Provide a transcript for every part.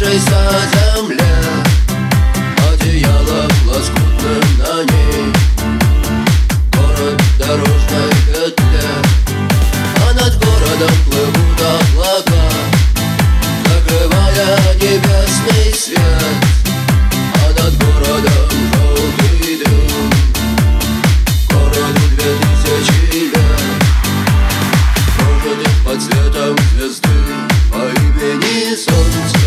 Освободившейся земле, одеяло лоскутным на ней, город в дорожной петле, а над городом плывут облака, закрывая небесный свет, а над городом желтый дым. Городу 2000 лет, прожитых под светом звезды по имени Солнце.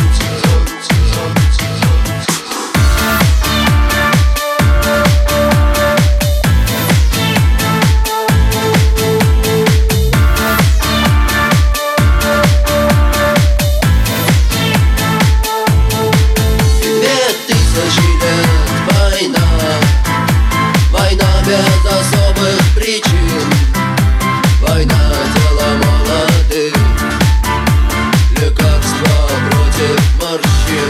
Война без особых причин, война дело молодых, лекарства против морщин.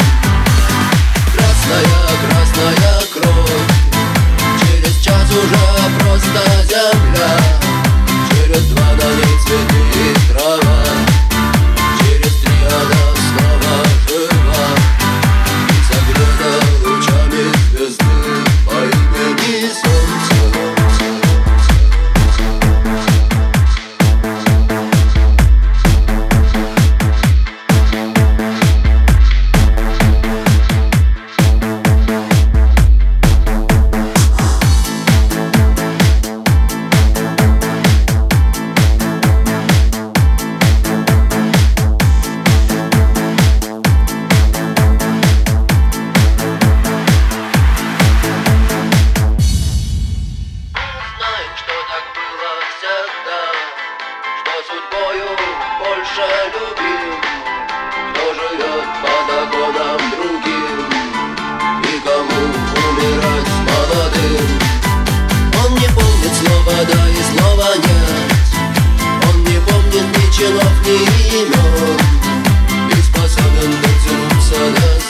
Красная кровь, через час уже просто земля, через 2 на ней цветы и трава, через 3 она снова жива и согрета лучами звезды по имени Солнце. Судьбою больше любим, кто живет по законам другим и кому умирать молодым. Он не помнит слова да и слова нет, он не помнит ни чинов, ни имен, и способен дотянуться до